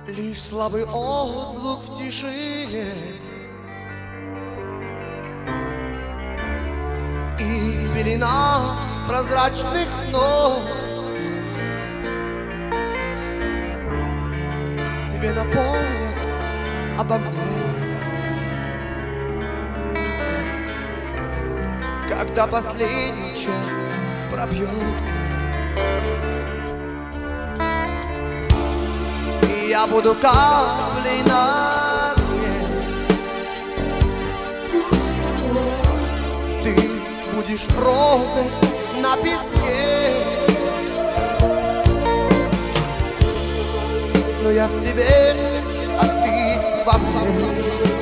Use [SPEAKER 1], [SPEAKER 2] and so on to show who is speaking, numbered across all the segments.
[SPEAKER 1] Лишь слабый отзвук в тишине и пелена прозрачных ног тебе напомнят обо мне, когда последний час пробьет. И я буду каплей на огне, ты будешь розой на песке, но я в тебе, а ты во мне.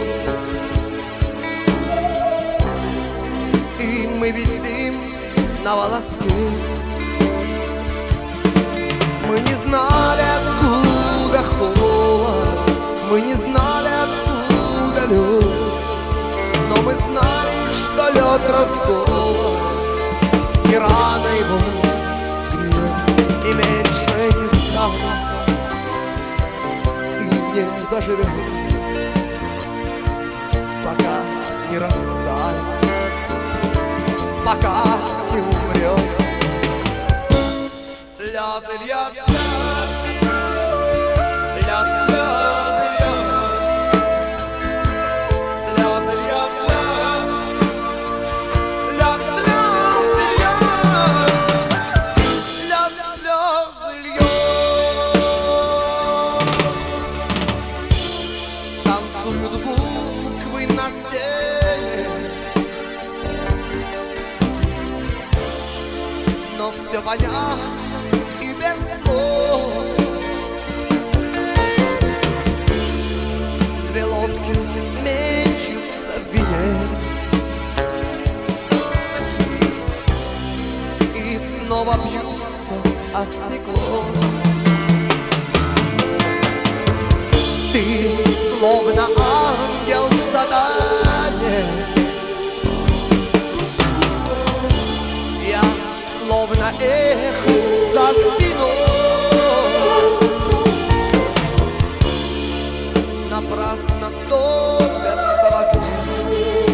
[SPEAKER 1] И мы висим на волоске. Мы не знали, откуда холод, мы не знали, откуда лед, но мы знали, что лед расколот, и рано его гнет, и меньше не станет, и не заживет, пока не растает, пока не умрет. Слезы льет, льет слезы льет, слезы льет, льет слезы льет, льет слезы льет. Танцуют буквы на стене, но все понятно и без слов. Две лодки мечутся в вине, и снова бьются о стекло. Ты словно ангел в сатане, я словно эхо за спиной. Напрасно топятся в огне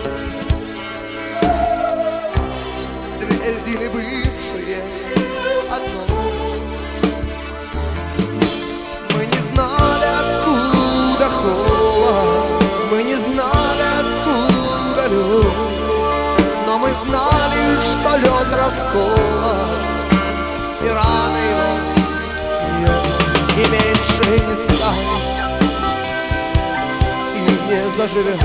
[SPEAKER 1] две льдины, бывшие одной. Мы не знали, откуда холод, мы не знали, откуда лед, но мы знали, что лед расколот, и рано его гнет, и меньше не станет, и не заживет,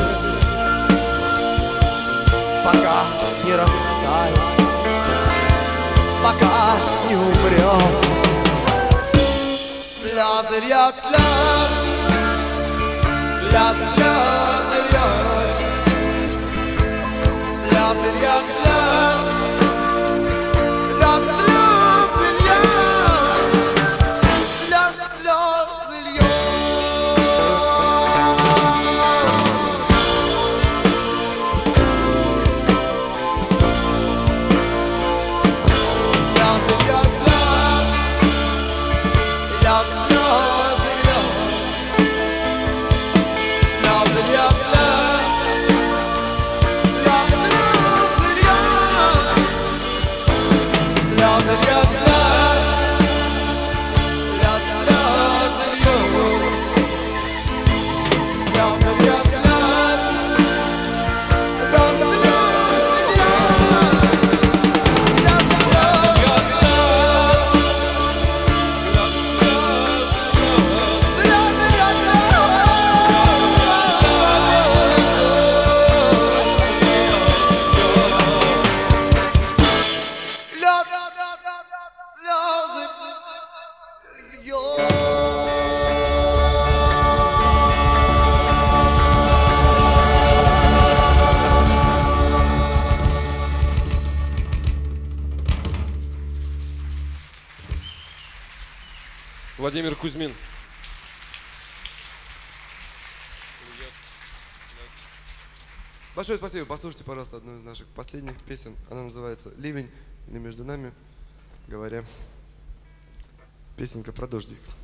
[SPEAKER 1] пока не растает, пока не умрет. Слезы льет, льет, льет слезы льет, слезы льет, льет, льет слезы льет, льет слезы льет. Слезы льет, льет, льет слезы льет, слезы льет, слезы льет, льет, льет слезы льет, слезы льет, льет, льет
[SPEAKER 2] Владимир Кузьмин.
[SPEAKER 3] Большое спасибо. Послушайте, пожалуйста, одну из наших последних песен. Она называется «Ливень» или «Между нами говоря». Песенка про дождик.